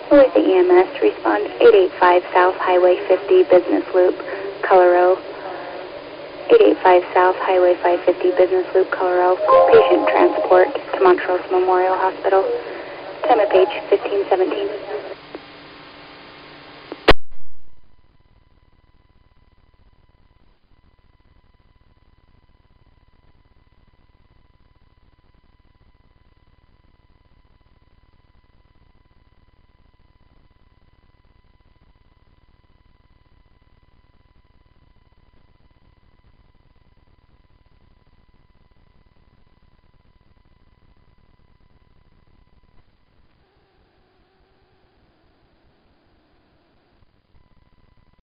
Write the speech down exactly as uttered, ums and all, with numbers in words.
With the E M S, respond eight eighty-five South Highway fifty, Business Loop, Colorado. eight eighty-five South Highway five fifty, Business Loop, Colorado. Patient transport to Montrose Memorial Hospital. Time of page fifteen seventeen.